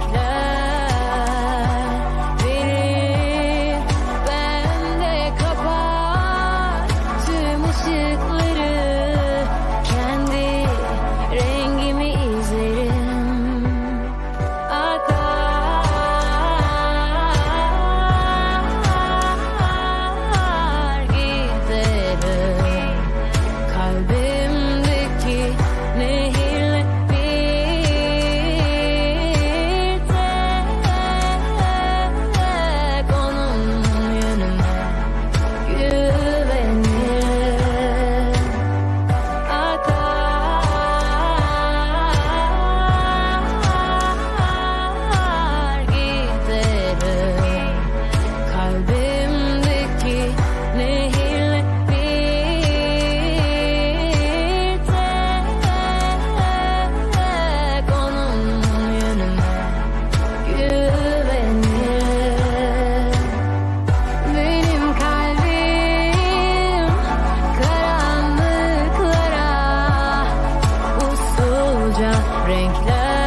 verir. Ben de kapar tüm ışıkları, kendi rengimi izlerim. Akar giderim. Kalbimdeki nehirle bir tek onun yönüne güvenirim. Akar giderim. Kalbimdeki nehirle bir tek onun yönüne güvenirim. Benim kalbim karanlıklara usulca renkler